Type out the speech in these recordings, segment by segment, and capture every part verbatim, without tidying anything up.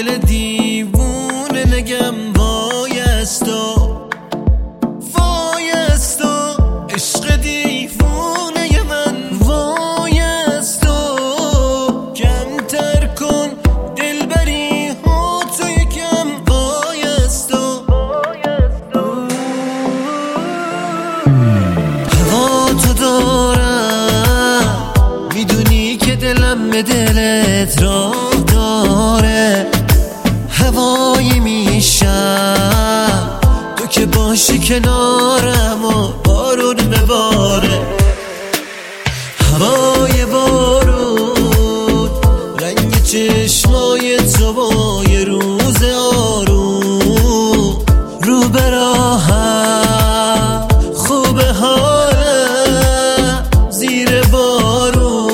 دل دیوونه نگم وایستا وایستا عشق دیوونه من وایستا کمتر کن دلبری ها تو یکم وایستا هوا تو دارم میدونی که دلم به دلت راه داره هوایی میشم تو که باشی کنارم و بارون بباره هوای بارون رنگ چشمای تو با یه روز آروم رو به راهم خوبه حالم زیر بارون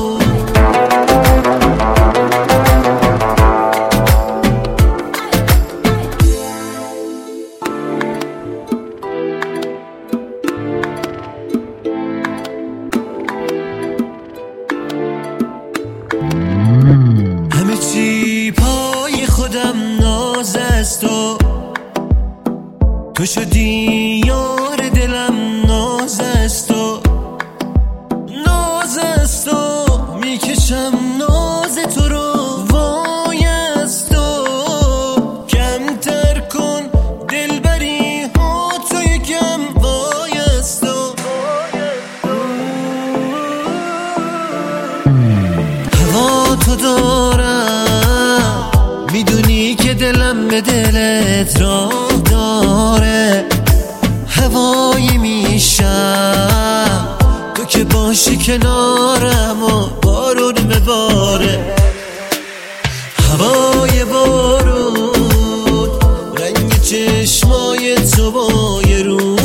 همه چی پای خودم ناز است تو تو شدی یار دلم ناز است تو ناز است تو میکشم ناز تو رو وای است تو کمتر کن دلبری ها تو یکم وای است تو هوا تو دارم میدونی که دلم به دلت راه داره هوایی میشم تو که باشی کنارم و بارون بباره هوای بارون رنگ چشمای تو با یه روز